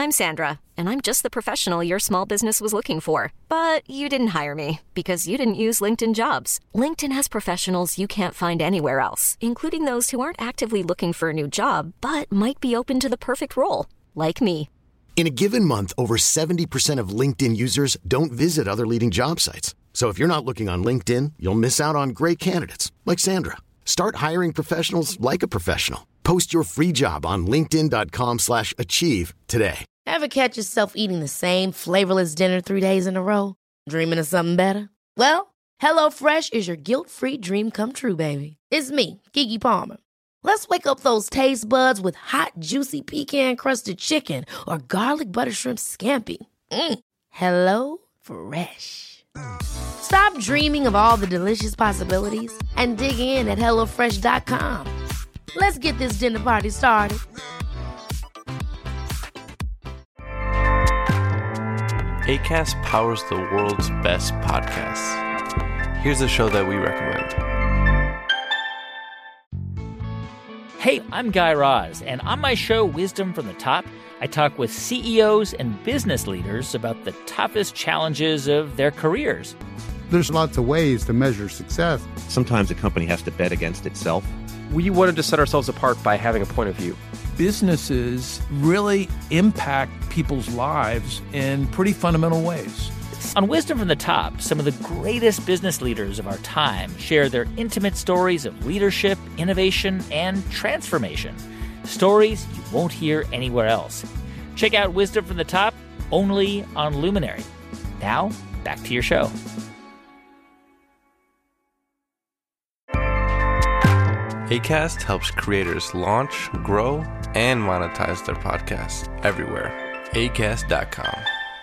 I'm Sandra, and I'm just the professional your small business was looking for. But you didn't hire me because you didn't use LinkedIn Jobs. LinkedIn has professionals you can't find anywhere else, including those who aren't actively looking for a new job, but might be open to the perfect role, like me. In a given month, over 70% of LinkedIn users don't visit other leading job sites. So if you're not looking on LinkedIn, you'll miss out on great candidates like Sandra. Start hiring professionals like a professional. Post your free job on linkedin.com/achieve today. Ever catch yourself eating the same flavorless dinner 3 days in a row? Dreaming of something better? Well, HelloFresh is your guilt-free dream come true, baby. It's me, Keke Palmer. Let's wake up those taste buds with hot, juicy pecan-crusted chicken or garlic butter shrimp scampi. Hello Fresh. Stop dreaming of all the delicious possibilities and dig in at HelloFresh.com. Let's get this dinner party started. Acast powers the world's best podcasts. Here's a show that we recommend. Hey, I'm Guy Raz, and on my show, Wisdom from the Top, I talk with CEOs and business leaders about the toughest challenges of their careers. There's lots of ways to measure success. Sometimes a company has to bet against itself. We wanted to set ourselves apart by having a point of view. Businesses really impact people's lives in pretty fundamental ways. On Wisdom from the Top, some of the greatest business leaders of our time share their intimate stories of leadership, innovation, and transformation. Stories you won't hear anywhere else. Check out Wisdom from the Top, only on Luminary. Now, back to your show. Acast helps creators launch, grow, and monetize their podcasts everywhere. Acast.com.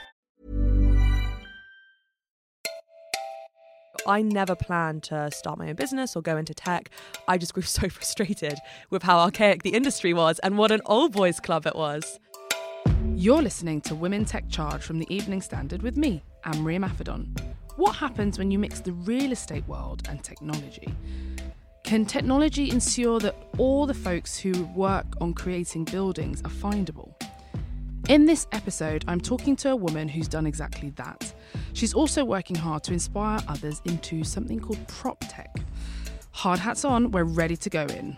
I never planned to start my own business or go into tech. I just grew so frustrated with how archaic the industry was and what an old boys club it was. You're listening to Women Tech Charge from the Evening Standard with me, Anne-Marie Maffedon. What happens when you mix the real estate world and technology? Can technology ensure that all the folks who work on creating buildings are findable? In this episode, I'm talking to a woman who's done exactly that. She's also working hard to inspire others into something called prop tech. Hard hats on, we're ready to go in.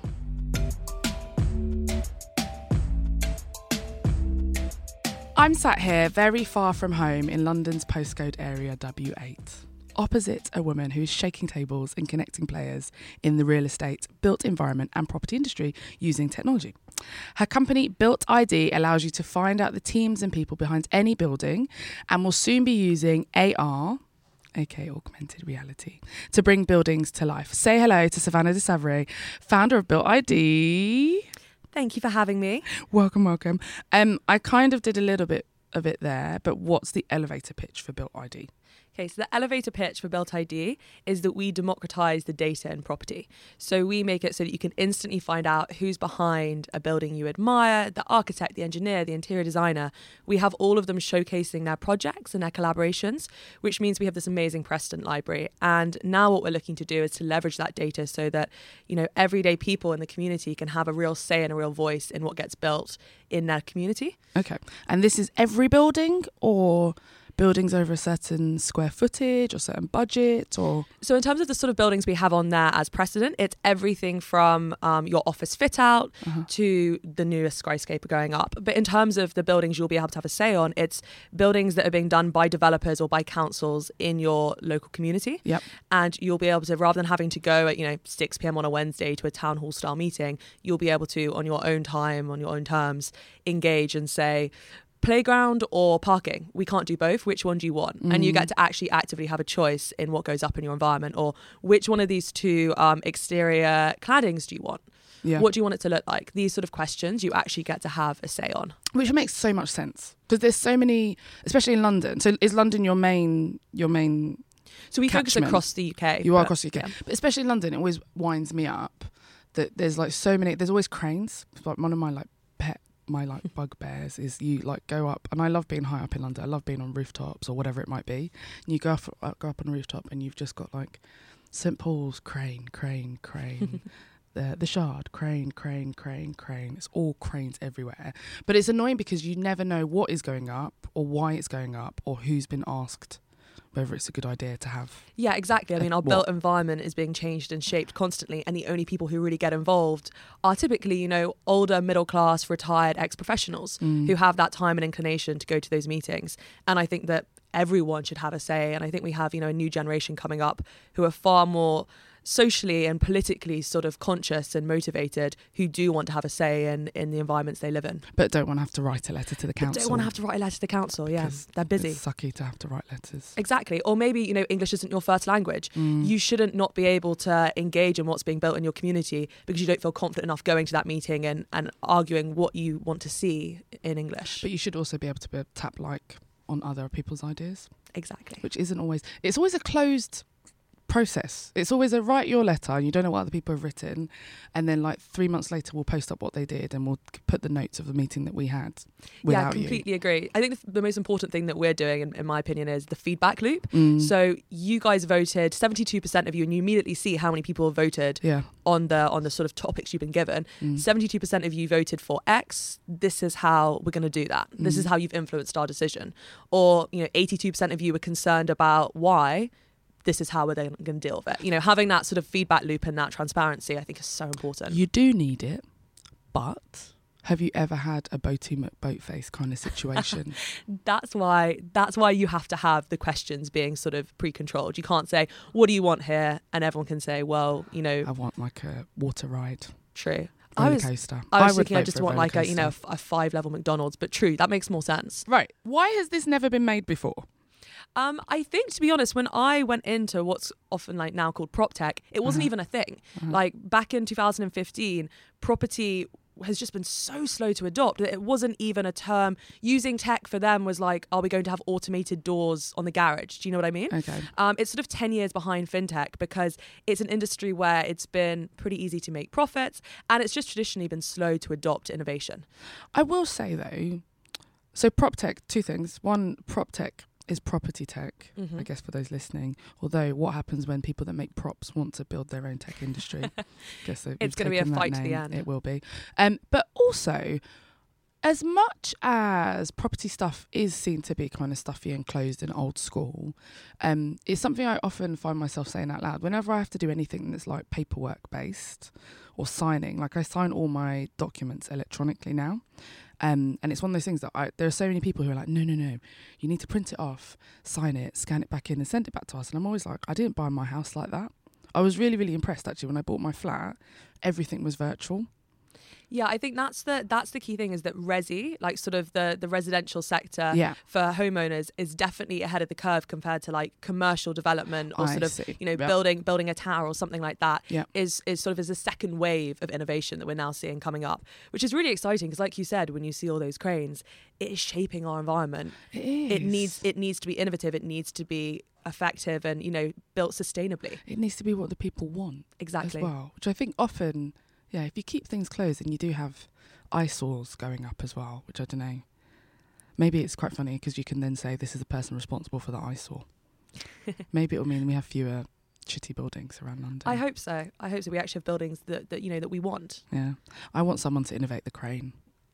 I'm sat here very far from home in London's postcode area W8. Opposite a woman who is shaking tables and connecting players in the real estate, built environment and property industry using technology. Her company, Built ID, allows you to find out the teams and people behind any building and will soon be using AR, aka augmented reality, to bring buildings to life. Say hello to Savannah de Savary, founder of Built ID. Thank you for having me. Welcome, welcome. I kind of did a little bit of it there, but what's the elevator pitch for Built ID? Okay, so the elevator pitch for Built ID is that we democratize the data in property. So we make it so that you can instantly find out who's behind a building you admire, the architect, the engineer, the interior designer. We have all of them showcasing their projects and their collaborations, which means we have this amazing precedent library. And now what we're looking to do is to leverage that data so that, you know, everyday people in the community can have a real say and a real voice in what gets built in their community. Okay. And this is every building or buildings over a certain square footage or certain budget? Or so in terms of the sort of buildings we have on there as precedent, it's everything from your office fit out to the newest skyscraper going up. But in terms of the buildings you'll be able to have a say on, it's buildings that are being done by developers or by councils in your local community. Yep. And you'll be able to, rather than having to go at 6 p.m. on a Wednesday to a town hall style meeting, you'll be able to, on your own time, on your own terms, engage and say, playground or parking? We can't do both. Which one do you want? And you get to actually actively have a choice in what goes up in your environment, or which one of these two exterior claddings do you want? Yeah. What do you want it to look like? These sort of questions you actually get to have a say on. Which makes so much sense because there's so many, especially in London. So is London your main So we focus catchment? across the UK. You are across the UK. Yeah. But especially in London, it always winds me up that there's like so many, there's always cranes. Like one of my bugbears is you like go up, and I love being high up in London. I love being on rooftops or whatever it might be. And you go up on a rooftop and you've just got like St Paul's crane, the Shard, crane. It's all cranes everywhere. But it's annoying because you never know what is going up or why it's going up or who's been asked whether it's a good idea to have. Yeah, exactly. I mean, our built environment is being changed and shaped constantly, and the only people who really get involved are typically, you know, older, middle-class, retired ex-professionals who have that time and inclination to go to those meetings. And I think that everyone should have a say, and I think we have, you know, a new generation coming up who are far more socially and politically sort of conscious and motivated, who do want to have a say in the environments they live in. But don't want to have to write a letter to the council. Don't want to have to write a letter to the council, yeah. They're busy. It's sucky to have to write letters. Exactly. Or maybe, you know, English isn't your first language. You shouldn't not be able to engage in what's being built in your community because you don't feel confident enough going to that meeting and arguing what you want to see in English. But you should also be able to tap like on other people's ideas. Exactly. Which isn't always... It's always a closed process. It's always a write your letter and you don't know what other people have written, and then like 3 months later we'll post up what they did and we'll put the notes of the meeting that we had without Yeah, I completely agree. I think the most important thing that we're doing, in my opinion, is the feedback loop. So you guys voted, 72% of you, and you immediately see how many people have voted on the sort of topics you've been given. 72% of you voted for X. This is how we're going to do that. This is how you've influenced our decision. Or, you know, 82% of you were concerned about Y. This is how we're then going to deal with it. You know, having that sort of feedback loop and that transparency, I think, is so important. You do need it, but have you ever had a Boaty McBoatface kind of situation? That's why you have to have the questions being sort of pre-controlled. You can't say, what do you want here? And everyone can say, well, you know, I want like a water ride. True. Roller coaster. I was thinking I just want like a, you know, a 5-level McDonald's, but true, that makes more sense. Right. Why has this never been made before? I think, to be honest, when I went into what's often like now called prop tech, it wasn't even a thing. Like back in 2015, property has just been so slow to adopt that it wasn't even a term. Using tech for them was like, are we going to have automated doors on the garage? Do you know what I mean? Okay. It's sort of 10 years behind fintech because it's an industry where it's been pretty easy to make profits and it's just traditionally been slow to adopt innovation. I will say though, so prop tech, two things. One, prop tech is property tech, I guess, for those listening. Although what happens when people that make props want to build their own tech industry? Guess it's going to be a fight to the end. It will be. But also, as much as property stuff is seen to be kind of stuffy and closed and old school, it's something I often find myself saying out loud. Whenever I have to do anything that's like paperwork based or signing, like I sign all my documents electronically now. And it's one of those things that there are so many people who are like, no, you need to print it off, sign it, scan it back in and send it back to us. And I'm always like, I didn't buy my house like that. I was really, really impressed actually when I bought my flat. Everything was virtual. Yeah, I think that's the key thing is that resi, like sort of the residential sector for homeowners is definitely ahead of the curve compared to like commercial development or building a tower or something like that is sort of as a second wave of innovation that we're now seeing coming up, which is really exciting because like you said, when you see all those cranes, it is shaping our environment. It needs to be innovative. It needs to be effective and, you know, built sustainably. It needs to be what the people want. Exactly. As well, which I think often... Yeah, if you keep things closed, then you do have eyesores going up as well, which I don't know. Maybe it's quite funny because you can then say this is the person responsible for the eyesore. Maybe it'll mean we have fewer shitty buildings around London. I hope so. We actually have buildings that you know that we want. Yeah, I want someone to innovate the crane.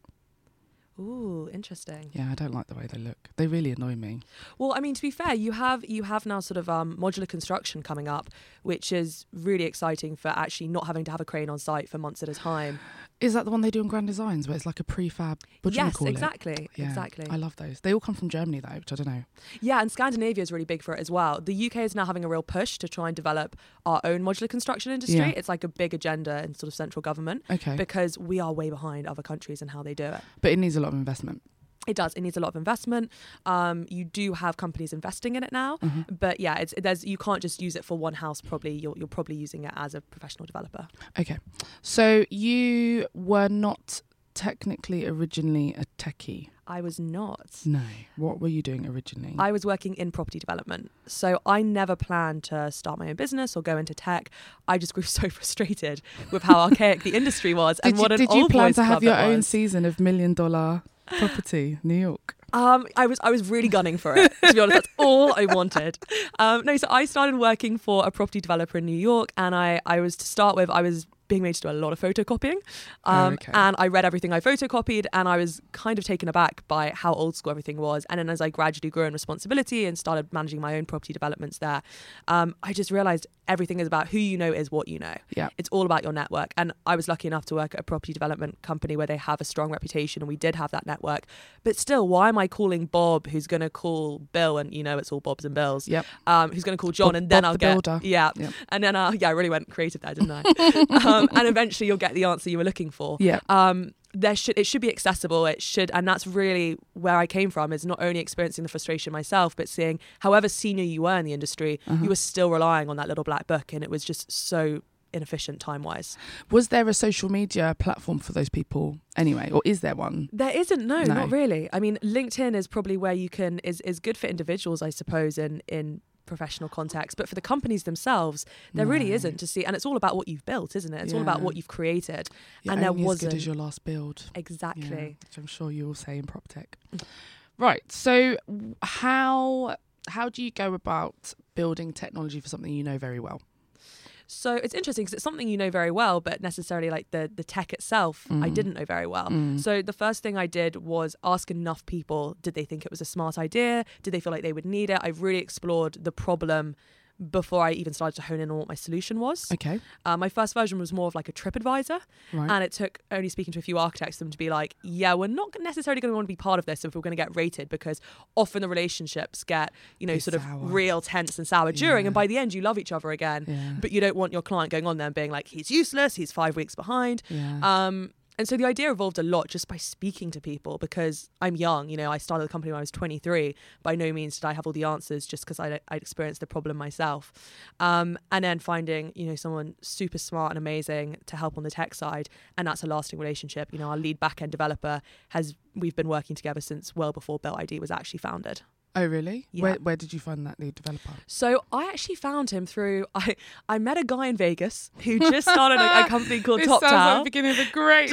Ooh, interesting. Yeah, I don't like the way they look. They really annoy me. Well, I mean, to be fair, you have now sort of modular construction coming up, which is really exciting for actually not having to have a crane on site for months at a time. Is that the one they do in Grand Designs where it's like a prefab? Yes, exactly. Yeah, exactly. I love those. They all come from Germany though, which I don't know. Yeah, and Scandinavia is really big for it as well. The UK is now having a real push to try and develop our own modular construction industry. Yeah. It's like a big agenda in sort of central government. Okay. Because we are way behind other countries in how they do it. But it needs a lot of investment. It does. It needs a lot of investment. You do have companies investing in it now, but yeah, you can't just use it for one house. Probably you're probably using it as a professional developer. Okay, so you were not technically originally a techie. I was not. No. What were you doing originally? I was working in property development. So I never planned to start my own business or go into tech. I just grew so frustrated with how archaic the industry was and what an old boys club it was. Did you plan to have your own season of $1 Million Property, New York? I was really gunning for it, to be honest. That's all I wanted. So I started working for a property developer in New York, and I was, to start with, I was being made to do a lot of photocopying. Okay. And I read everything I photocopied, and I was kind of taken aback by how old school everything was. And then as I gradually grew in responsibility and started managing my own property developments there, I just realised everything is about who you know is what you know. Yeah. It's all about your network. And I was lucky enough to work at a property development company where they have a strong reputation, and we did have that network. But still, why am I calling Bob, who's going to call Bill, and it's all Bobs and Bills, Yep. Who's going to call John, Bob, and then Bob I'll the get... builder. Yeah. Yep. And then I really went creative there, didn't I? And eventually you'll get the answer you were looking for. Yeah. It should be accessible. And that's really where I came from, is not only experiencing the frustration myself, but seeing however senior you were in the industry, you were still relying on that little black book, and it was just so inefficient time-wise. Was there a social media platform for those people anyway, or is there one? There isn't, no, not really. I mean, LinkedIn is probably where you can is good for individuals, I suppose, in professional context, but for the companies themselves there really isn't to see, and it's all about what you've built, isn't it? It's all about what you've created. You're and there only wasn't as good as your last build. Exactly. Which I'm sure you will say in PropTech. Right, so how do you go about building technology for something you know very well? So it's interesting because it's something you know very well, but necessarily like the tech itself, I didn't know very well. So the first thing I did was ask enough people, did they think it was a smart idea? Did they feel like they would need it? I really explored the problem before I even started to hone in on what my solution was. Okay. My first version was more of like a TripAdvisor. Right. And it took only speaking to a few architects for them to be like, yeah, we're not necessarily going to want to be part of this if we're going to get rated, because often the relationships get, It's sort of sour. real tense and sour during. And by the end, you love each other again. But you don't want your client going on there and being like, he's useless, he's 5 weeks behind. And so the idea evolved a lot just by speaking to people, because I'm young. I started the company when I was 23. By no means did I have all the answers, just because I'd experienced the problem myself. And then finding, someone super smart and amazing to help on the tech side. And that's a lasting relationship. Our lead back-end developer we've been working together since well before Built ID was actually founded. Oh, really? Yeah. Where did you find that lead developer? So I actually found him through, I met a guy in Vegas who just started a company called Top Sounds Towel. like the beginning of a great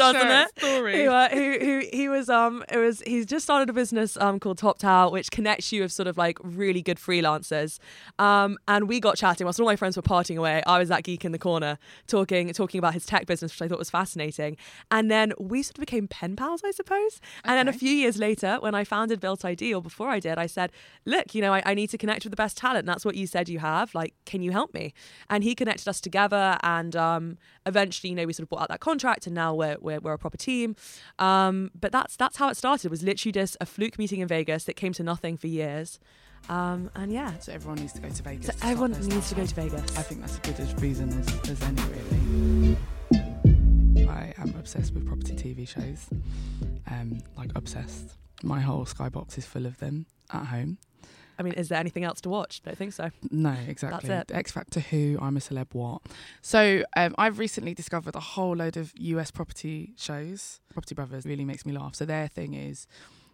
story. Story. He's just started a business called Top Towel, which connects you with sort of like really good freelancers. And we got chatting whilst all my friends were partying away. I was that geek in the corner talking about his tech business, which I thought was fascinating. And then we sort of became pen pals, I suppose. And then a few years later, when I founded Built ID, or before I did, I said, look, I need to connect with the best talent. That's what you said you have. Like, can you help me? And he connected us together, and eventually, we sort of brought out that contract, and now we're a proper team. But that's how it started. It was literally just a fluke meeting in Vegas that came to nothing for years. And yeah. So everyone needs to go to Vegas. So everyone needs to go to Vegas. I think that's a good reason as any, really. I am obsessed with property TV shows. Like obsessed. My whole Skybox is full of them at home. I mean, is there anything else to watch? Don't think so. No, exactly. That's it. X Factor, Who, I'm a Celeb, What. So I've recently discovered a whole load of US property shows. Property Brothers really makes me laugh. So their thing is,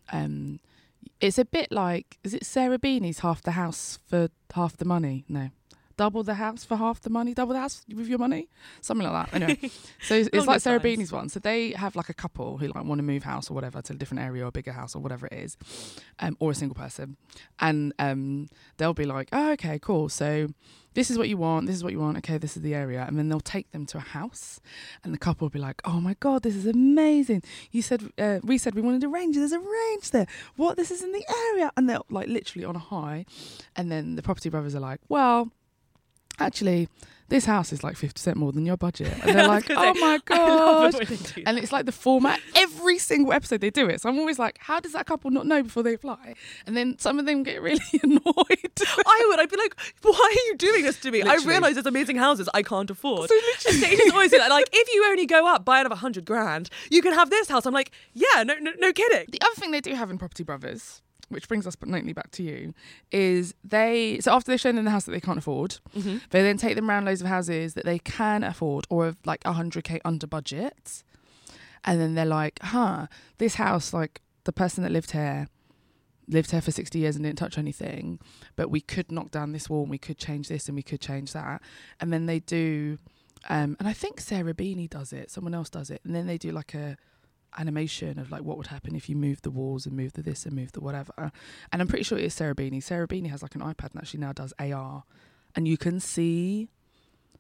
it's a bit like, is it Sarah Beanie's Half the House for Half the Money? No. Double the House for Half the Money? Double the House with your money? Something like that. Anyway, so it's like Sarah Beanie's one. So they have like a couple who like want to move house or whatever to a different area or a bigger house or whatever it is, or a single person. And they'll be like, oh, okay, cool. So this is what you want. This is what you want. Okay, this is the area. And then they'll take them to a house, and the couple will be like, oh my God, this is amazing. We said we wanted a range. There's a range there. What? This is in the area. And they're like literally on a high. And then the Property Brothers are like, well, actually, this house is like 50% more than your budget. And they're like, oh my God. And it's like the format, every single episode they do it. So I'm always like, how does that couple not know before they apply? And then some of them get really annoyed. I'd be like, why are you doing this to me? Literally. I realise there's amazing houses I can't afford. So literally. They just always say that, like, if you only go up by another 100 grand, you can have this house. I'm like, yeah, no kidding. The other thing they do have in Property Brothers, which brings us neatly back to you, is so after they've shown them the house that they can't afford, they then take them around loads of houses that they can afford or have like 100k under budget. And then they're like, this house, like the person that lived here for 60 years and didn't touch anything, but we could knock down this wall and we could change this and we could change that. And then they do, and I think Sarah Beanie does it, someone else does it. And then they do like a animation of like what would happen if you move the walls and move the this and move the whatever. And I'm pretty sure it is Sarah Beanie. Sarah Beanie has like an iPad and actually now does AR, and you can see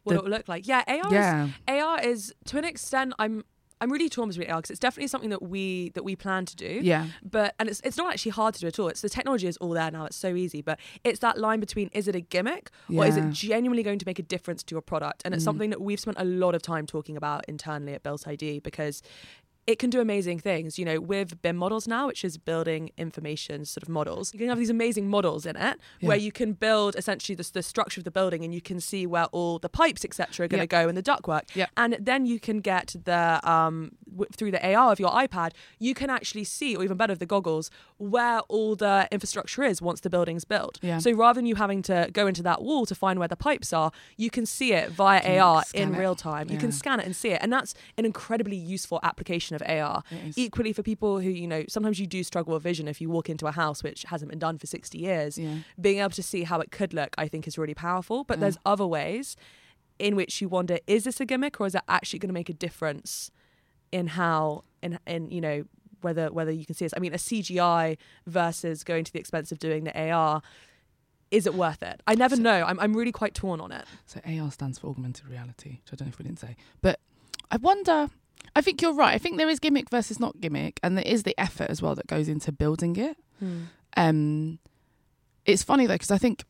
what it will look like. Yeah, AR is to an extent. I'm really torn between AR because it's definitely something that we plan to do. Yeah. And it's not actually hard to do at all. It's the technology is all there now. It's so easy. But it's that line between, is it a gimmick or is it genuinely going to make a difference to your product? And it's something that we've spent a lot of time talking about internally at Built ID, because it can do amazing things, you know, with BIM models now, which is building information sort of models. You can have these amazing models in it where you can build essentially the structure of the building, and you can see where all the pipes, etc., are going to go in the ductwork. And then you can get the through the AR of your iPad, you can actually see, or even better, with the goggles, where all the infrastructure is once the building's built. So rather than you having to go into that wall to find where the pipes are, you can see it via AR in real time. You can scan it and see it, and that's an incredibly useful application of AR. Equally for people who, you know, sometimes you do struggle with vision if you walk into a house which hasn't been done for 60 years. Being able to see how it could look, I think, is really powerful. But there's other ways in which you wonder, is this a gimmick or is it actually going to make a difference in how, in you know, whether you can see this? I mean, a CGI versus going to the expense of doing the AR, is it worth it? I never know. I'm really quite torn on it. So AR stands for augmented reality, which I don't know if we didn't say. But I wonder, I think you're right. I think there is gimmick versus not gimmick, and there is the effort as well that goes into building it. It's funny though, because I think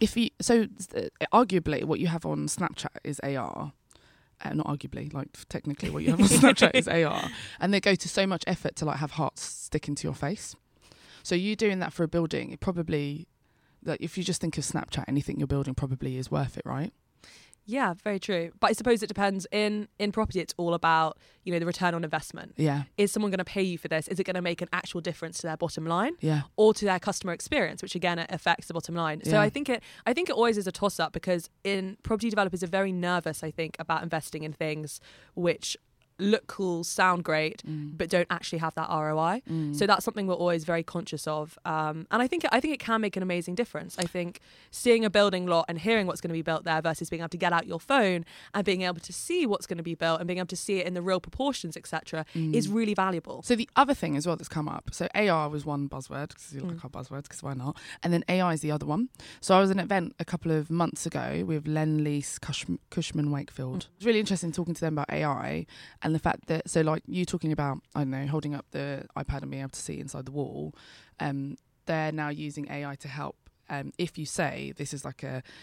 arguably what you have on Snapchat is AR. Not arguably, like technically what you have on Snapchat is AR, and they go to so much effort to like have hearts sticking to your face. So you doing that for a building, it probably, like if you just think of Snapchat, anything you're building probably is worth it, right? Yeah, very true. But I suppose it depends. In property, it's all about, you know, the return on investment. Yeah. Is someone going to pay you for this? Is it going to make an actual difference to their bottom line? Yeah. Or to their customer experience, which again affects the bottom line. So I think it always is a toss up, because property developers are very nervous, I think, about investing in things which look cool, sound great, but don't actually have that ROI. So that's something we're always very conscious of. And I think it can make an amazing difference. I think seeing a building lot and hearing what's going to be built there versus being able to get out your phone and being able to see what's going to be built and being able to see it in the real proportions, etc., is really valuable. So the other thing as well that's come up, so AR was one buzzword, because you like our buzzwords, because why not? And then AI is the other one. So I was at an event a couple of months ago with Lendlease Cushman Wakefield. It was really interesting talking to them about AI and the fact that, so like you talking about, I don't know, holding up the iPad and being able to see inside the wall, they're now using AI to help. If you say this is like a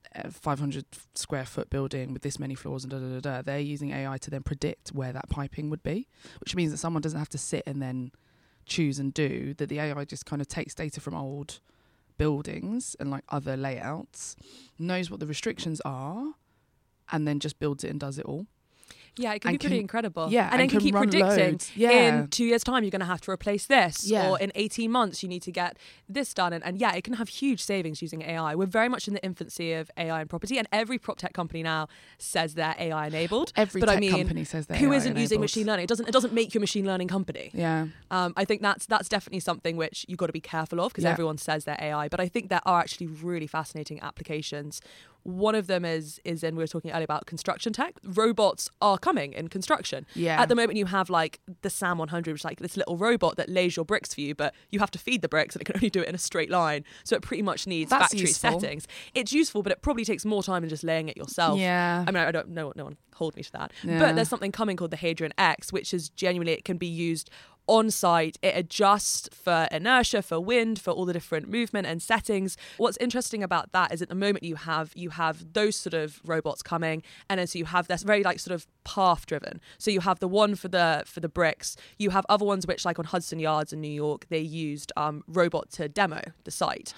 500 square foot building with this many floors and they're using AI to then predict where that piping would be, which means that someone doesn't have to sit and then choose and do, that the AI just kind of takes data from old buildings and like other layouts, knows what the restrictions are, and then just builds it and does it all. Yeah, it can be pretty incredible. Yeah, and then can keep predicting, in 2 years' time, you're going to have to replace this. Yeah. Or in 18 months, you need to get this done. And yeah, it can have huge savings using AI. We're very much in the infancy of AI in property. And every prop tech company now says they're AI enabled. Every tech company says they're who AI isn't enabled. using machine learning? It doesn't make you a machine learning company. Yeah. I think that's definitely something which you've got to be careful of, because everyone says they're AI. But I think there are actually really fascinating applications. One of them is in, we were talking earlier about construction tech. Robots are coming in construction. Yeah. At the moment, you have like the SAM 100, which is like this little robot that lays your bricks for you, but you have to feed the bricks and it can only do it in a straight line. So it pretty much needs factory settings. It's useful, but it probably takes more time than just laying it yourself. Yeah. I mean, I don't know, no one hold me to that. Yeah. But there's something coming called the Hadrian X, which is genuinely, it can be used on site. It adjusts for inertia, for wind, for all the different movement and settings. What's interesting about that is at the moment you have those sort of robots coming, and then so you have this very like sort of path driven. So you have the one for the bricks. You have other ones which, like on Hudson Yards in New York, they used robot to demo the site.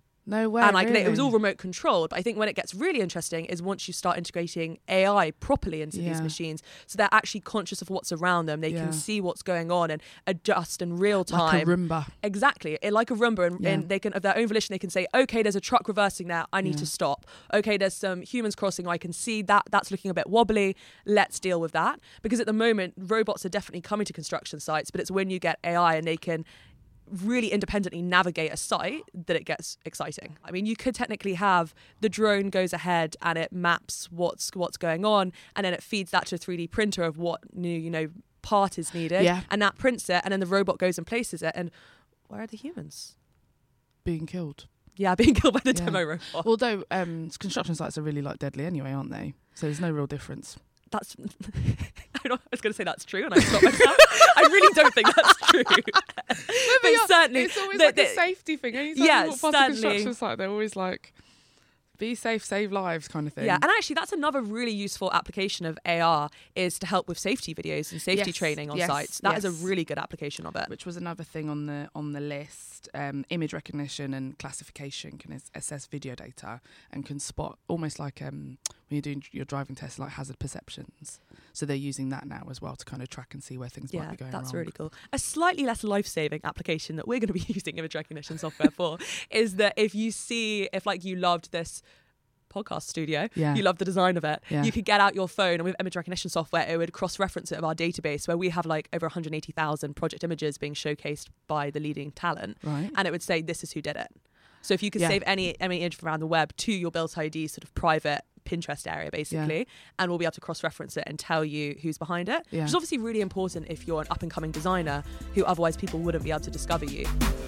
No way. And like really? it was all remote controlled. But I think when it gets really interesting is once you start integrating AI properly into these machines, so they're actually conscious of what's around them. They can see what's going on and adjust in real time. Like a Roomba. Exactly, like a Roomba, and they can, of their own volition, they can say, okay, there's a truck reversing there, I need to stop. Okay, there's some humans crossing, I can see that's looking a bit wobbly, let's deal with that. Because at the moment, robots are definitely coming to construction sites, but it's when you get AI and they can really independently navigate a site that it gets exciting. I mean, you could technically have the drone goes ahead and it maps what's going on, and then it feeds that to a 3D printer of what new part is needed, and that prints it, and then the robot goes and places it. And where are the humans? Being killed. Yeah, being killed by the demo robot. Although construction sites are really like deadly anyway, aren't they? So there's no real difference. That's I was going to say that's true, and I stopped myself. I really don't think that's true. But certainly, it's always like a safety thing. Anytime you walk past a construction site, they're always like, be safe, save lives kind of thing. Yeah, and actually that's another really useful application of AR is to help with safety videos and safety training on sites. That is a really good application of it. Which was another thing on the list. Image recognition and classification can assess video data and can spot almost like when you're doing your driving test, like hazard perceptions. So they're using that now as well to kind of track and see where things might be going wrong. Yeah, that's really cool. A slightly less life-saving application that we're going to be using image recognition software for is that if you loved this podcast studio, you love the design of it, you could get out your phone and with image recognition software it would cross-reference it with our database where we have like over 180,000 project images being showcased by the leading talent, and it would say this is who did it. So if you could save any image from around the web to your Built ID sort of private Pinterest area basically, and we'll be able to cross-reference it and tell you who's behind it, which is obviously really important if you're an up-and-coming designer who otherwise people wouldn't be able to discover you.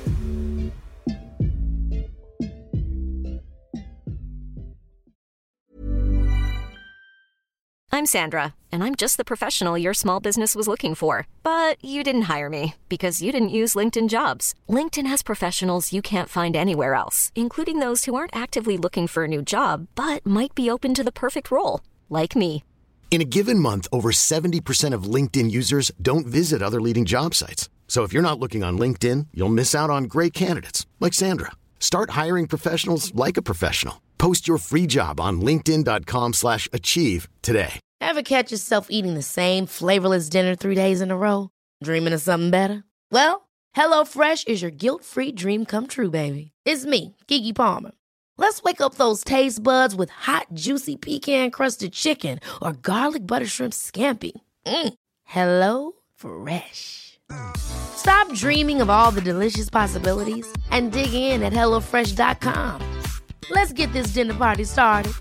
I'm Sandra, and I'm just the professional your small business was looking for. But you didn't hire me because you didn't use LinkedIn Jobs. LinkedIn has professionals you can't find anywhere else, including those who aren't actively looking for a new job, but might be open to the perfect role, like me. In a given month, over 70% of LinkedIn users don't visit other leading job sites. So if you're not looking on LinkedIn, you'll miss out on great candidates like Sandra. Start hiring professionals like a professional. Post your free job on linkedin.com/achieve today. Ever catch yourself eating the same flavorless dinner 3 days in a row? Dreaming of something better? Well, HelloFresh is your guilt-free dream come true, baby. It's me, Keke Palmer. Let's wake up those taste buds with hot, juicy pecan-crusted chicken or garlic butter shrimp scampi. Hello Fresh. Stop dreaming of all the delicious possibilities and dig in at HelloFresh.com. Let's get this dinner party started.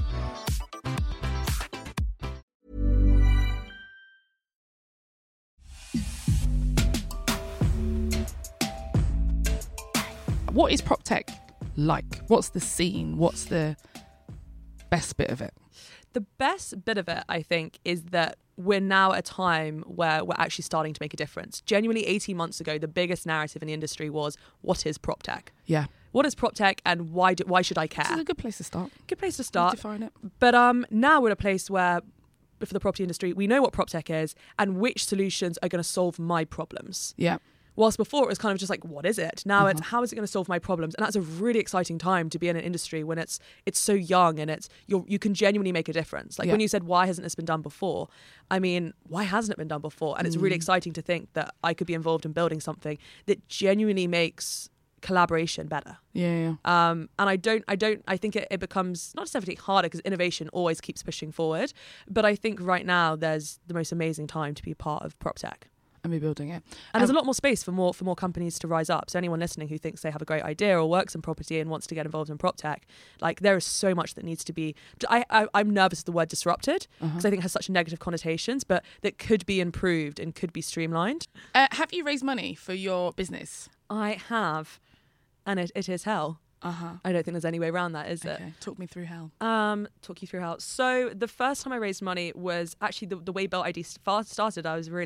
What is prop tech like? What's the scene? What's the best bit of it? The best bit of it, I think, is that we're now at a time where we're actually starting to make a difference. Genuinely, 18 months ago, the biggest narrative in the industry was, what is prop tech? Yeah. What is prop tech and why should I care? This is a good place to start. Good place to start. Define it. But now we're at a place where, for the property industry, we know what prop tech is and which solutions are going to solve my problems. Yeah. Whilst before it was kind of just like, what is it? Now it's, how is it going to solve my problems? And that's a really exciting time to be in an industry when it's so young and you can genuinely make a difference. Like when you said, why hasn't this been done before? I mean, why hasn't it been done before? And it's really exciting to think that I could be involved in building something that genuinely makes collaboration better. Yeah. And I think it becomes not necessarily harder because innovation always keeps pushing forward. But I think right now there's the most amazing time to be part of prop tech. And be building it. And there's a lot more space for more companies to rise up. So anyone listening who thinks they have a great idea or works in property and wants to get involved in prop tech, like there is so much that needs to be. I'm nervous of the word disrupted because I think it has such negative connotations, but that could be improved and could be streamlined. Have you raised money for your business? I have, and it is hell. I don't think there's any way around that, is it? Talk me through how. Talk you through how. So the first time I raised money was actually the way Built ID started.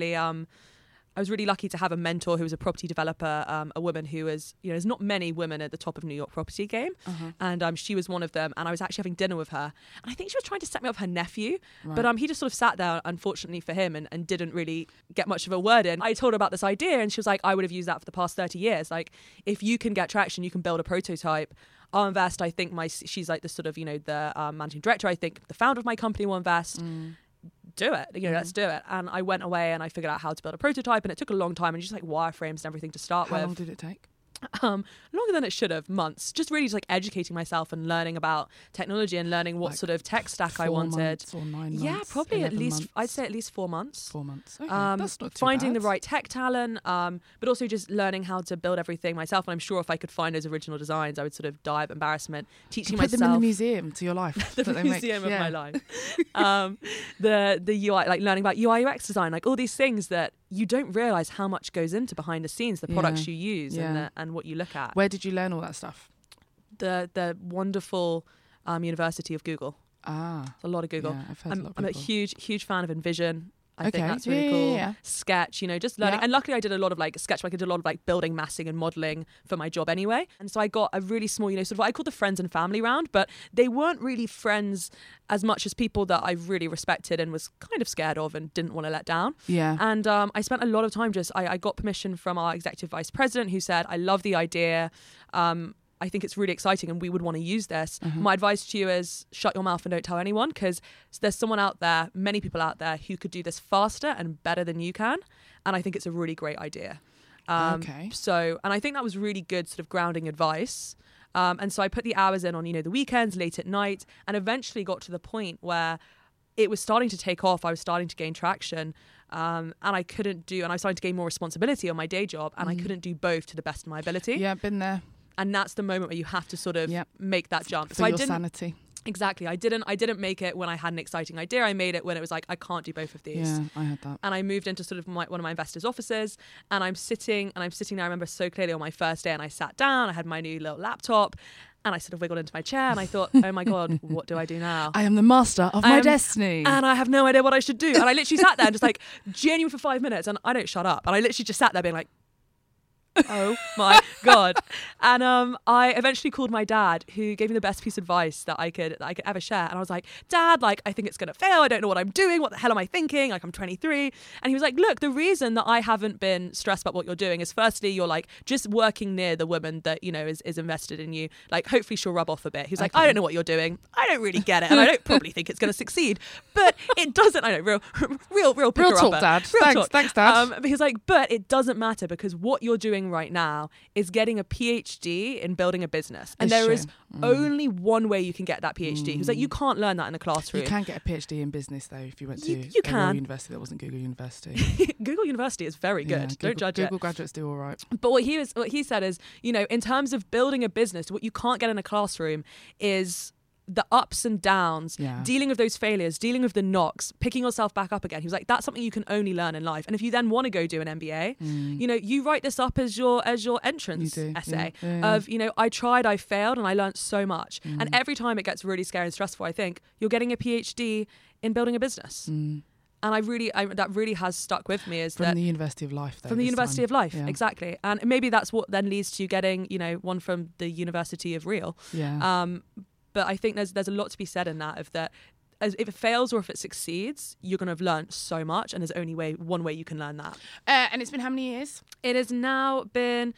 I was really lucky to have a mentor who was a property developer, a woman who was, there's not many women at the top of New York property game. And she was one of them. And I was actually having dinner with her. And I think she was trying to set me up with her nephew. Right. But he just sort of sat there, unfortunately for him, and didn't really get much of a word in. I told her about this idea and she was like, I would have used that for the past 30 years. Like, if you can get traction, you can build a prototype. I'll invest. I think she's like the sort of, the managing director. I think the founder of my company will invest. Do it, let's do it. And I went away and I figured out how to build a prototype, and it took a long time and just like wireframes and everything to start with. How long did it take? Longer than it should have, months. Just really just like educating myself and learning about technology and learning what sort of tech stack I wanted. 4 months or 9 months? Yeah, probably at least, months. I'd say at least 4 months. 4 months. Okay, that's not too finding bad. the right tech talent, but also just learning how to build everything myself. And I'm sure if I could find those original designs, I would sort of die of embarrassment teaching myself. Put them in the museum to your life. The museum of my life. The UI, like learning about UI UX design, like all these things that you don't realise how much goes into behind the scenes, the products you use and what you look at. Where did you learn all that stuff? The wonderful University of Google. a lot of Google. Yeah, I've heard a lot of I'm a people. huge fan of InVision. I think Okay. that's really Yeah, cool. yeah. Sketch, just learning. Yeah. And luckily I did a lot of like sketch, I did a lot of like building, massing and modelling for my job anyway. And so I got a really small, sort of what I call the friends and family round, but they weren't really friends as much as people that I really respected and was kind of scared of and didn't want to let down. Yeah. And I spent a lot of time I got permission from our executive vice president who said, I love the idea. I think it's really exciting and we would want to use this. My advice to you is shut your mouth and don't tell anyone, because there's someone out there, many people out there who could do this faster and better than you can. And I think it's a really great idea. Okay. So, and I think that was really good sort of grounding advice. And so I put the hours in on, the weekends, late at night, and eventually got to the point where it was starting to take off. I was starting to gain traction. And I was starting to gain more responsibility on my day job, and I couldn't do both to the best of my ability. Yeah, been there. And that's the moment where you have to sort of make that jump. For your sanity. Exactly. I didn't make it when I had an exciting idea. I made it when it was like, I can't do both of these. Yeah, I had that. And I moved into sort of one of my investors' offices, and I'm sitting there. I remember so clearly on my first day, and I sat down, I had my new little laptop, and I sort of wiggled into my chair, and I thought, oh my God, what do I do now? I am the master of my destiny. And I have no idea what I should do. And I literally sat there and just like genuine for 5 minutes, and I don't shut up. And I literally just sat there being like, oh my God. And I eventually called my dad, who gave me the best piece of advice that I could ever share. And I was like, Dad, like, I think it's going to fail. I don't know what I'm doing. What the hell am I thinking? Like, I'm 23. And he was like, look, the reason that I haven't been stressed about what you're doing is firstly, you're like just working near the woman that, is invested in you. Like, hopefully she'll rub off a bit. He was like, I don't know what you're doing. I don't really get it. And I don't probably think it's going to succeed, but it doesn't. I know, real picker talk, upper. Dad. Real Thanks, Dad. But he's like, but it doesn't matter, because what you're doing right now is getting a PhD in building a business. And there is only one way you can get that PhD. He was like, you can't learn that in a classroom. You can get a PhD in business though if you went to you a can. real university that wasn't Google University. Google University is very good. Don't judge Google it. graduates do all right. But what he said is, in terms of building a business, what you can't get in a classroom is the ups and downs, dealing with those failures, dealing with the knocks, picking yourself back up again. He was like, that's something you can only learn in life. And if you then want to go do an MBA, you write this up as your entrance essay of, I tried, I failed, and I learned so much. And every time it gets really scary and stressful, I think you're getting a PhD in building a business. And that really has stuck with me, is from that the University of Life. From the University of Life, yeah. exactly. And maybe that's what then leads to you getting, one from the University of Real. Yeah. But I think there's a lot to be said in that, of that, as if it fails or if it succeeds, you're going to have learned so much, and there's only one way you can learn that. And it's been how many years? It has now been,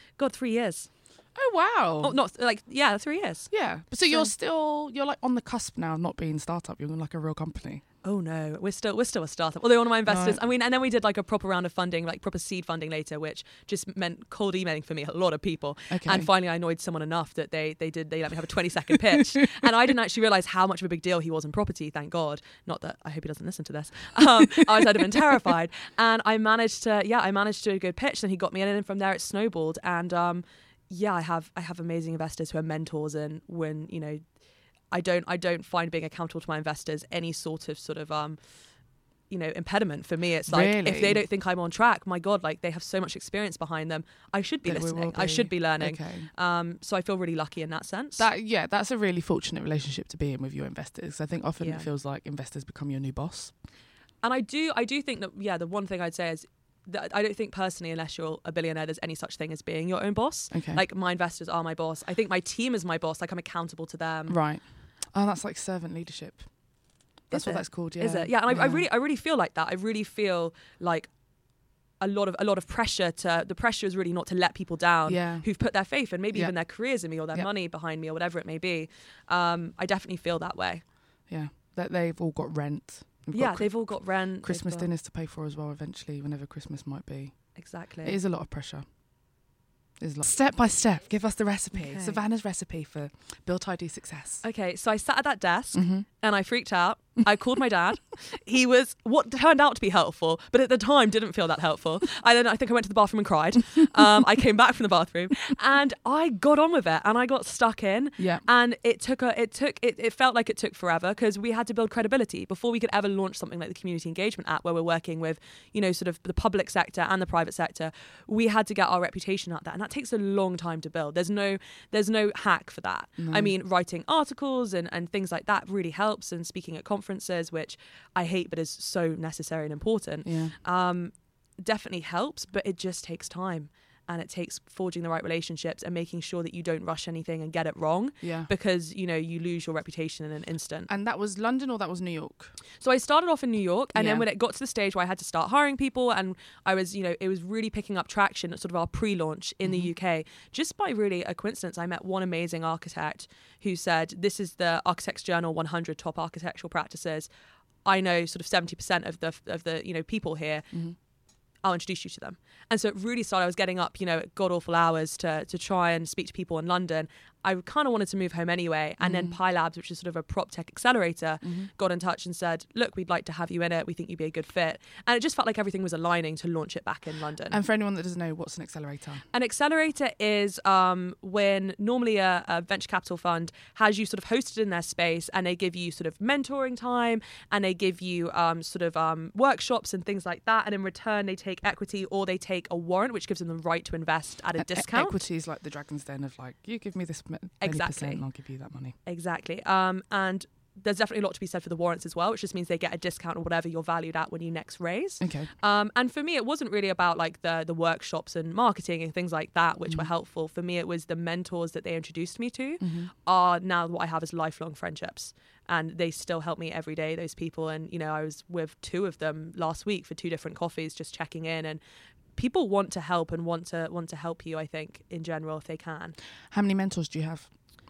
3 years. Oh wow! Oh, not 3 years. Yeah. So you're like on the cusp now of not being a startup. You're like a real company. Oh no, we're still a startup. Although one of my investors, Right. and then we did like a proper round of funding, like proper seed funding later, which just meant cold emailing for me a lot of people. Okay. And finally I annoyed someone enough that they let me have a 20-second pitch. And I didn't actually realise how much of a big deal he was in property, thank God. Not that, I hope he doesn't listen to this. I'd have been terrified. And I managed to do a good pitch, and he got me in, and from there it snowballed. And I have amazing investors who are mentors, and when, I don't find being accountable to my investors any sort of impediment. For me, it's like, Really? if they don't think I'm on track, my God, like, they have so much experience behind them. I should be That we will listening. I should be learning. Okay. So I feel really lucky in that sense. That's a really fortunate relationship to be in with your investors. I think often Yeah. it feels like investors become your new boss. And I do think that, the one thing I'd say is that I don't think personally, unless you're a billionaire, there's any such thing as being your own boss. Okay. Like, my investors are my boss. I think my team is my boss. Like, I'm accountable to them. Right. Oh, that's like servant leadership. That's what that's called. Yeah. Is it? Yeah. And I really feel like that. I really feel like a lot of pressure. The pressure is really not to let people down who've put their faith and maybe even their careers in me, or their money behind me, or whatever it may be. I definitely feel that way. Yeah. That they've all got rent. They've all got rent. Christmas dinners to pay for as well eventually, whenever Christmas might be. Exactly. It is a lot of pressure. Step by step, give us the recipe. Okay. Savannah's recipe for Built ID success. Okay, so I sat at that desk and I freaked out. I called my dad. He was what turned out to be helpful, but at the time didn't feel that helpful. I think I went to the bathroom and cried. I came back from the bathroom and I got on with it, and I got stuck in. Yeah. And it felt like it took forever, because we had to build credibility before we could ever launch something like the Community Engagement app, where we're working with, sort of the public sector and the private sector. We had to get our reputation out there, and that takes a long time to build. There's no hack for that. No. I mean, writing articles and things like that really helps. helps, and speaking at conferences, which I hate but is so necessary and important, definitely helps, but it just takes time. And it takes forging the right relationships and making sure that you don't rush anything and get it wrong. Yeah. Because, you lose your reputation in an instant. And that was London or that was New York? So I started off in New York, and then when it got to the stage where I had to start hiring people, and I was, it was really picking up traction at sort of our pre-launch in the UK. Just by really a coincidence, I met one amazing architect who said, this is the Architects Journal 100 top architectural practices. I know sort of 70% of the people here. I'll introduce you to them. And so it really started, I was getting up, at god-awful hours to try and speak to people in London. I kind of wanted to move home anyway. And then Pi Labs, which is sort of a prop tech accelerator, got in touch and said, look, we'd like to have you in it. We think you'd be a good fit. And it just felt like everything was aligning to launch it back in London. And for anyone that doesn't know, what's an accelerator? An accelerator is when normally a venture capital fund has you sort of hosted in their space, and they give you sort of mentoring time, and they give you workshops and things like that. And in return, they take equity, or they take a warrant, which gives them the right to invest at a discount. Equity is like the Dragon's Den of you give me this 20% and I'll give you that money. Exactly. And there's definitely a lot to be said for the warrants as well, which just means they get a discount or whatever you're valued at when you next raise. Okay. And for me, it wasn't really about the workshops and marketing and things like that, which were helpful. For me, it was the mentors that they introduced me to are now what I have as lifelong friendships. And they still help me every day, those people. And, I was with 2 of them last week for 2 different coffees, just checking in. And people want to help and want to help you, I think, in general, if they can. How many mentors do you have?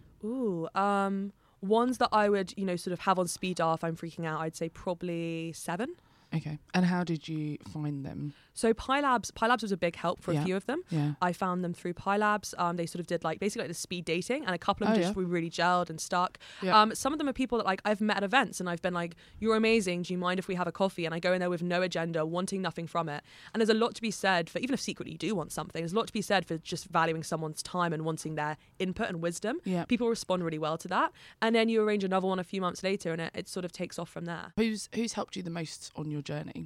Ones that I would, sort of have on speed dial if I'm freaking out, I'd say probably 7. Okay. And how did you find them? So Pi Labs was a big help for a few of them. Yeah. I found them through Pi Labs. They sort of did basically the speed dating, and a couple of them just really gelled and stuck. Yeah. Some of them are people that I've met at events, and I've been like, you're amazing. Do you mind if we have a coffee? And I go in there with no agenda, wanting nothing from it. And there's a lot to be said for, even if secretly you do want something, there's a lot to be said for just valuing someone's time and wanting their input and wisdom. Yeah. People respond really well to that. And then you arrange another one a few months later, and it sort of takes off from there. Who's helped you the most on your journey?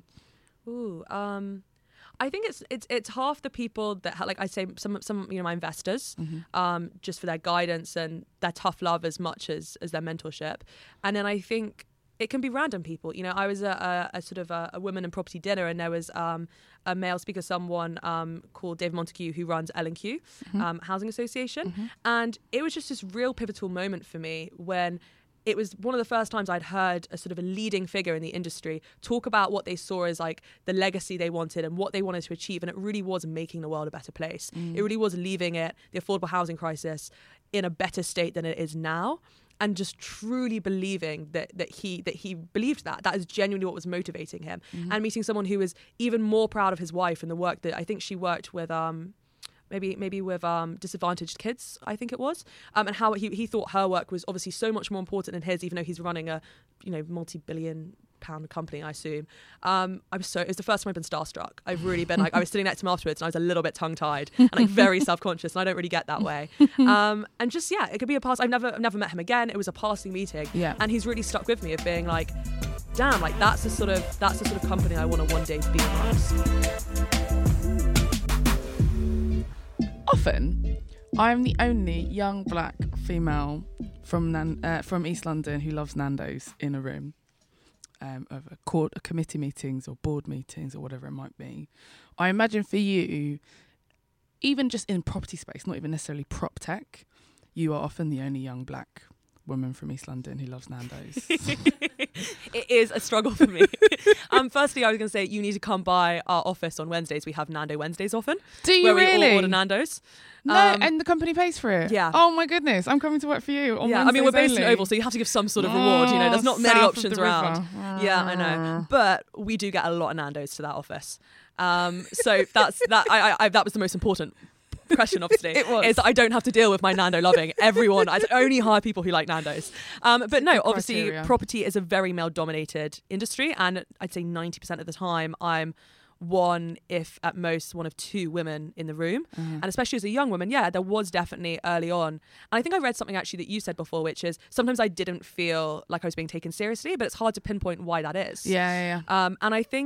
I think it's half the people that I say some my investors, just for their guidance and their tough love as much as their mentorship, and then I think it can be random people. I was a sort of a women in property dinner, and there was a male speaker, someone called David Montague, who runs L&Q Housing Association, and it was just this real pivotal moment for me when it was one of the first times I'd heard a sort of a leading figure in the industry talk about what they saw as the legacy they wanted and what they wanted to achieve. And it really was making the world a better place. It really was leaving the affordable housing crisis in a better state than it is now. And just truly believing that he believed that. That is genuinely what was motivating him. And meeting someone who was even more proud of his wife and the work that I think she worked with, maybe with disadvantaged kids, I think it was, and how he thought her work was obviously so much more important than his, even though he's running a multi-billion pound company, I assume. It was the first time I've been starstruck. I've really been I was sitting next to him afterwards, and I was a little bit tongue-tied and very self-conscious, and I don't really get that way. And just it could be a pass. I've never met him again. It was a passing meeting, and he's really stuck with me of being damn, that's the sort of company I want to one day be amongst. Often, I'm the only young black female from East London who loves Nando's in a room of a committee meetings or board meetings or whatever it might be. I imagine for you, even just in property space, not even necessarily prop tech, you are often the only young black woman from East London who loves Nando's. It is a struggle for me. Firstly, I was going to say you need to come by our office on Wednesdays. We have Nando Wednesdays often. Do you where really? We all order Nando's. No, and the company pays for it? Yeah. Oh my goodness, I'm coming to work for you on Wednesdays. I mean, we're based only. in Oval, so you have to give some sort of reward. There's not many options around. Yeah, I know. But we do get a lot of Nando's to that office. So that's that. That was the most important question, obviously, is that I don't have to deal with my Nando loving. Everyone, I only hire people who like Nando's. But no, obviously, property is a very male-dominated industry, and I'd say 90% of the time, I'm one, if at most, one of 2 women in the room. And especially as a young woman, there was definitely early on. And I think I read something actually that you said before, which is sometimes I didn't feel like I was being taken seriously, but it's hard to pinpoint why that is. Yeah. And I think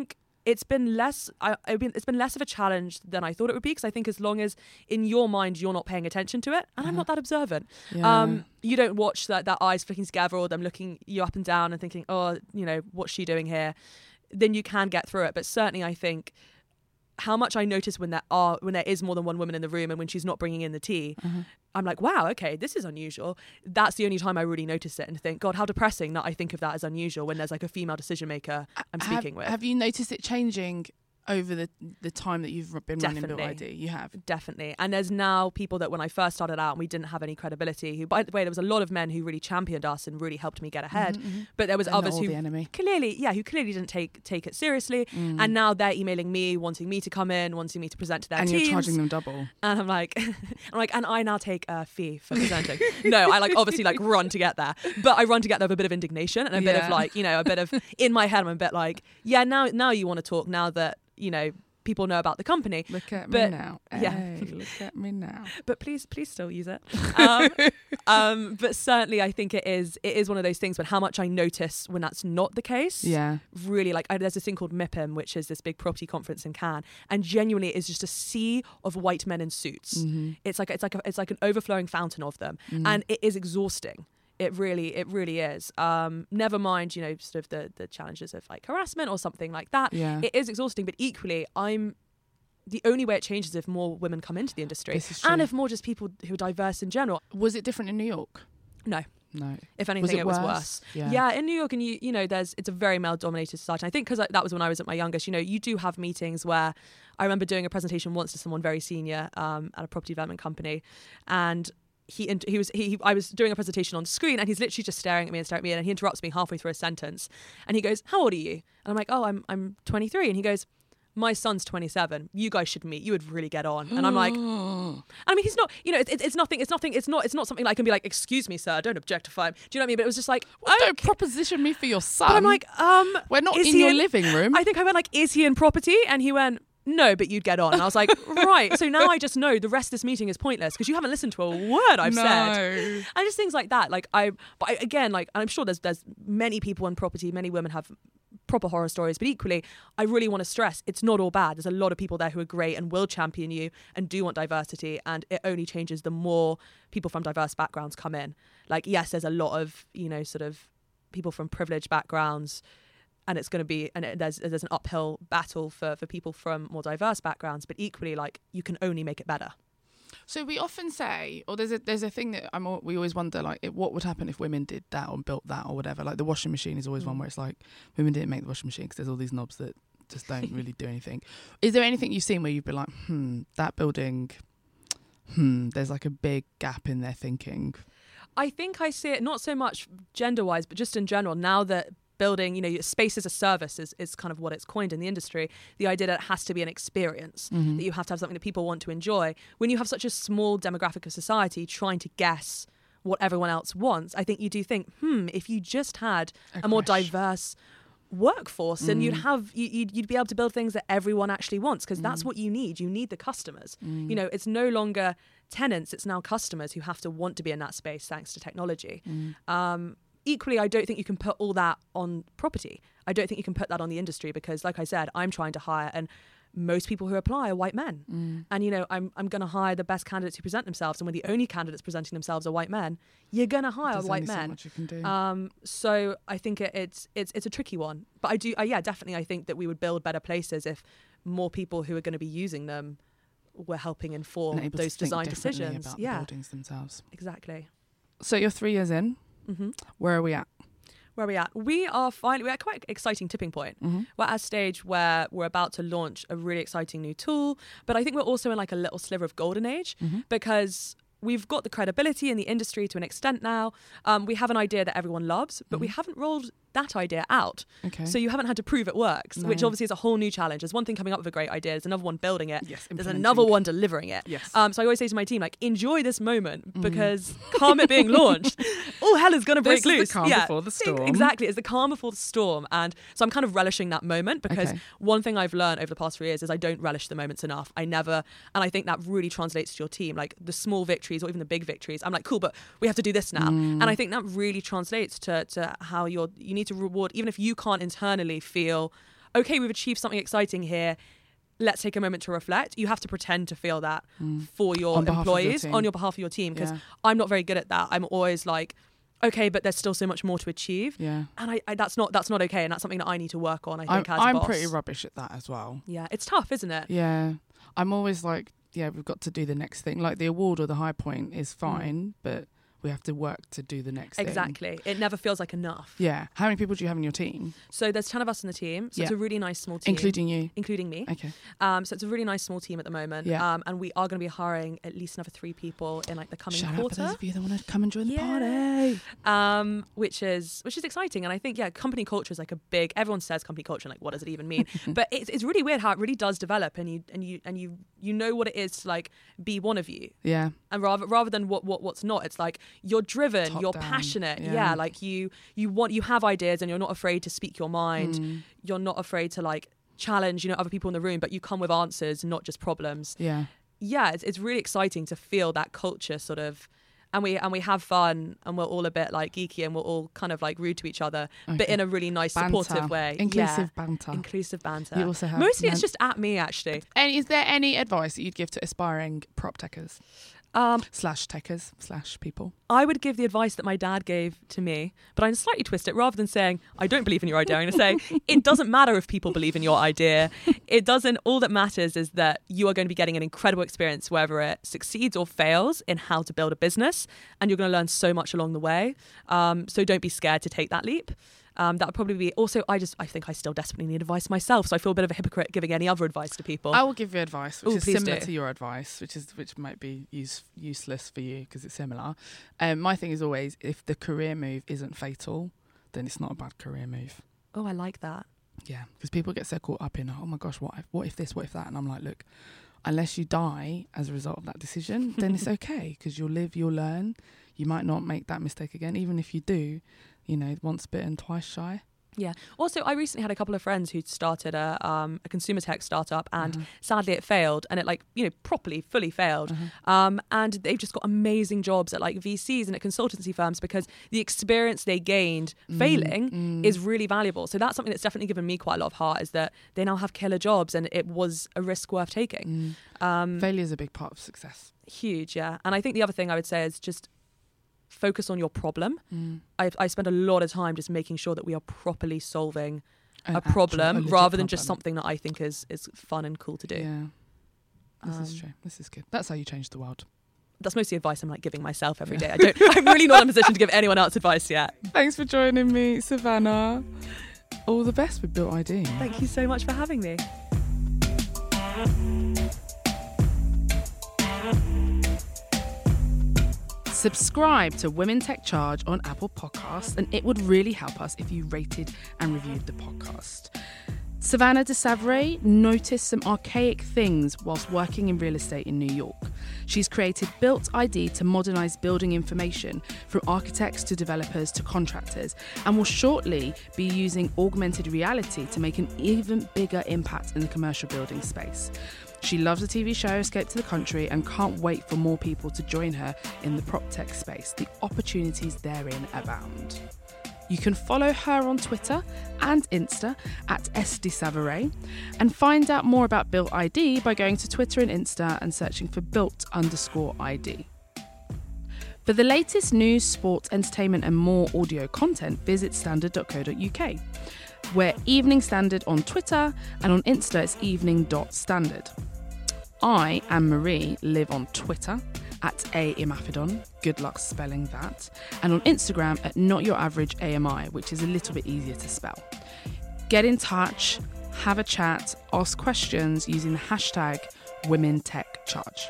it's been less of a challenge than I thought it would be, because I think as long as in your mind you're not paying attention to it, and I'm not that observant, you don't watch that eyes flicking together or them looking you up and down and thinking, oh, you know, what's she doing here, then you can get through it. But certainly I think how much I notice when there is more than one woman in the room and when she's not bringing in the tea, I'm like, wow, okay, this is unusual. That's the only time I really notice it and think, God, how depressing that I think of that as unusual when there's like a female decision maker I'm speaking with. Have you noticed it changing over the time that you've been running Built ID? You have? Definitely. And there's now people that when I first started out and we didn't have any credibility, who, by the way, there was a lot of men who really championed us and really helped me get ahead. But there was others who clearly didn't take it seriously. And now they're emailing me, wanting me to come in, wanting me to present to their teams. And you're charging them double. And I'm like, and I now take a fee for presenting. No, I obviously run to get there. But I run to get there with a bit of indignation and a bit of a bit of, in my head, I'm a bit like, yeah, now you want to talk now that, you know, people know about the company. Look at me now. Hey, look at me now. But please still use it. But certainly I think it is one of those things when how much I notice when that's not the case. Yeah. Really, there's this thing called MIPIM, which is this big property conference in Cannes, and genuinely it is just a sea of white men in suits. It's like an overflowing fountain of them, and it is exhausting. It really is. Never mind, you know, sort of the challenges of like harassment or something like that. Yeah. It is exhausting, but equally, the only way it changes is if more women come into the industry and if more just people who are diverse in general. Was it different in New York? No. If anything, it was worse. Yeah, in New York, and you know, it's a very male-dominated society. I think because that was when I was at my youngest. You know, you do have meetings where I remember doing a presentation once to someone very senior at a property development company, and I was doing a presentation on screen and he's literally just staring at me and he interrupts me halfway through a sentence and he goes, "How old are you?" And I'm like, "Oh, I'm 23." And he goes, "My son's 27. You guys should meet. You would really get on." And I'm like, I mean, he's not, you know, it's nothing. It's not something I can be like, "Excuse me, sir, don't objectify him." Do you know what I mean? But it was just like, don't proposition me for your son. But I'm like, we're not in your living room. I think I went like, "Is he in property?" And he went, "No, but you'd get on." And I was like, right. So now I just know the rest of this meeting is pointless because you haven't listened to a word I've said. And just things like that. I'm sure there's many people in property, many women have proper horror stories, but equally, I really want to stress it's not all bad. There's a lot of people there who are great and will champion you and do want diversity, and it only changes the more people from diverse backgrounds come in. Like, yes, there's a lot of, you know, sort of people from privileged backgrounds, and it's going to be, and there's an uphill battle for people from more diverse backgrounds, but equally, like, you can only make it better. So we often say, or there's a thing that we always wonder, like, what would happen if women did that or built that or whatever. Like the washing machine is always one where it's like, women didn't make the washing machine because there's all these knobs that just don't really do anything. Is there anything you've seen where you've been like, that building, there's like a big gap in their thinking? I think I see it not so much gender-wise, but just in general, now that building, you know, space as a service is kind of what it's coined in the industry. The idea that it has to be an experience, that you have to have something that people want to enjoy. When you have such a small demographic of society trying to guess what everyone else wants, I think you do think, if you just had a more diverse workforce, and you'd be able to build things that everyone actually wants, because that's what you need. You need the customers. You know, it's no longer tenants, it's now customers who have to want to be in that space thanks to technology. Equally, I don't think you can put all that on property. I don't think you can put that on the industry because, like I said, I'm trying to hire, and most people who apply are white men. And, you know, I'm going to hire the best candidates who present themselves. And when the only candidates presenting themselves are white men, you're going to hire white men. So much you can do. So I think it's a tricky one. But definitely I think that we would build better places if more people who are going to be using them were helping inform those design decisions. About the buildings themselves. Exactly. So you're 3 years in. Where are we at? We're at quite an exciting tipping point. We're at a stage where we're about to launch a really exciting new tool, but I think we're also in like a little sliver of golden age because we've got the credibility in the industry to an extent now. We have an idea that everyone loves, but we haven't rolled that idea out. Okay. So you haven't had to prove it works, which obviously is a whole new challenge. There's one thing coming up with a great idea, there's another one building it, there's another one delivering it. Yes. So I always say to my team, like, enjoy this moment because calm it being launched, all hell is going to break loose. This is the calm before the storm. Exactly, it's the calm before the storm. And so I'm kind of relishing that moment because one thing I've learned over the past 3 years is I don't relish the moments enough. And I think that really translates to your team, like the small victories or even the big victories. I'm like, cool, but we have to do this now. And I think that really translates to how you need to reward, even if you can't internally feel, okay, we've achieved something exciting here. Let's take a moment to reflect. You have to pretend to feel that for your employees on your behalf of your team, because I'm not very good at that. I'm always like, okay, but there's still so much more to achieve. Yeah. And I that's not okay, and that's something that I need to work on, I think, as a boss. I'm pretty rubbish at that as well. Yeah, it's tough, isn't it? Yeah. I'm always like, we've got to do the next thing. Like the award or the high point is fine, but we have to work to do the next thing. Exactly. It never feels like enough. Yeah. How many people do you have in your team? So there's 10 of us in the team. So it's a really nice small team. Including you? Including me. Okay. So it's a really nice small team at the moment. Yeah. And we are going to be hiring at least another 3 people in like the coming quarter. quarter. Shout out for those of you that want to come and join the party. Which is exciting. And I think, company culture is like a big, everyone says company culture, and like, what does it even mean? But it's really weird how it really does develop, and you know what it is to like be one of you. Yeah. And rather than what's not, it's like you're driven, you're down. passionate. Yeah. Like you have ideas, and you're not afraid to speak your mind. You're not afraid to like challenge, other people in the room, but you come with answers, not just problems. Yeah. Yeah, it's really exciting to feel that culture sort of, and we have fun, and we're all a bit like geeky, and we're all kind of like rude to each other, but in a really nice, supportive way. Inclusive banter. Inclusive banter. You also have mostly it's just at me, actually. And is there any advice that you'd give to aspiring prop techers? Slash techers slash people? I would give the advice that my dad gave to me, but I'd slightly twist it. Rather than saying, I don't believe in your idea, I'm going to say, it doesn't matter if people believe in your idea. All that matters is that you are going to be getting an incredible experience whether it succeeds or fails in how to build a business, and you're going to learn so much along the way. So don't be scared to take that leap. That would probably be also, I think I still desperately need advice myself, so I feel a bit of a hypocrite giving any other advice to people. I will give you advice which is similar to your advice, which might be useless for you because it's similar. My thing is always, if the career move isn't fatal, then it's not a bad career move. Oh, I like that. Yeah, because people get so caught up in, oh my gosh, what if this, what if that? And I'm like, look, unless you die as a result of that decision, then it's okay, because you'll live, you'll learn. You might not make that mistake again. Even if you do, once bitten, twice shy. Yeah. Also, I recently had a couple of friends who started a consumer tech startup, and sadly it failed, and it properly, fully failed. And they've just got amazing jobs at like VCs and at consultancy firms, because the experience they gained failing is really valuable. So that's something that's definitely given me quite a lot of heart, is that they now have killer jobs, and it was a risk worth taking. Failure is a big part of success. Huge, yeah. And I think the other thing I would say is just focus on your problem. I spend a lot of time just making sure that we are properly solving a problem rather than just something that I think is fun and cool to do. Yeah, this is true. This is good. That's how you change the world. That's mostly advice I'm like giving myself every day. I'm really not in a position to give anyone else advice yet. Thanks for joining me, Savannah. All the best with Built ID. Thank you so much for having me. Subscribe to Women Tech Charge on Apple Podcasts, and it would really help us if you rated and reviewed the podcast. Savannah de Savray noticed some archaic things whilst working in real estate in New York. She's created Built ID to modernise building information from architects to developers to contractors, and will shortly be using augmented reality to make an even bigger impact in the commercial building space. She loves the TV show Escape to the Country and can't wait for more people to join her in the prop tech space. The opportunities therein abound. You can follow her on Twitter and Insta at @SDSavray, and find out more about Built ID by going to Twitter and Insta and searching for Built_ID. For the latest news, sport, entertainment and more audio content, visit standard.co.uk. We're Evening Standard on Twitter, and on Insta it's evening.standard. I, Anne-Marie, live on Twitter at @Imafidon, good luck spelling that, and on Instagram at NotYourAverageAMI, which is a little bit easier to spell. Get in touch, have a chat, ask questions using the hashtag WomenTechCharge.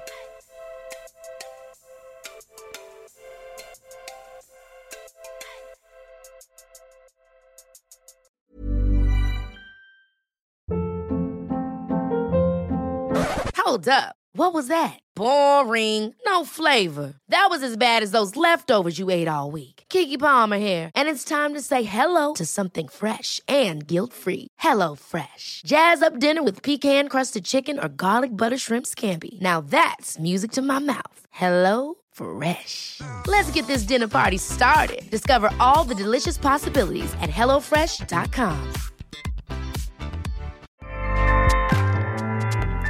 Hold up. What was that? Boring. No flavor. That was as bad as those leftovers you ate all week. Keke Palmer here, and it's time to say hello to something fresh and guilt-free. Hello Fresh. Jazz up dinner with pecan-crusted chicken or garlic butter shrimp scampi. Now that's music to my mouth. Hello Fresh. Let's get this dinner party started. Discover all the delicious possibilities at HelloFresh.com.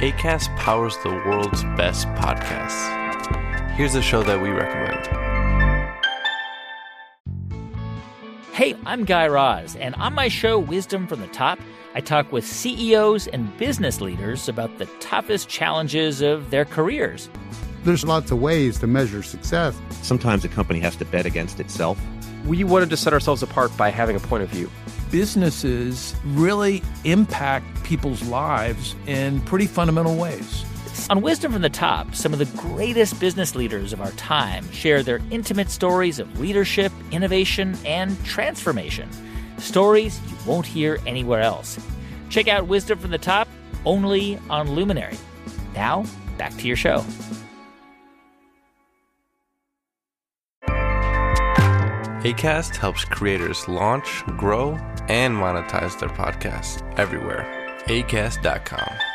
Acast powers the world's best podcasts. Here's a show that we recommend. Hey, I'm Guy Raz, and on my show, Wisdom from the Top, I talk with CEOs and business leaders about the toughest challenges of their careers. There's lots of ways to measure success. Sometimes a company has to bet against itself. We wanted to set ourselves apart by having a point of view. Businesses really impact people's lives in pretty fundamental ways. On Wisdom from the Top, some of the greatest business leaders of our time share their intimate stories of leadership, innovation, and transformation. Stories you won't hear anywhere else. Check out Wisdom from the Top only on Luminary. Now, back to your show. Acast helps creators launch, grow, and monetize their podcasts everywhere. Acast.com.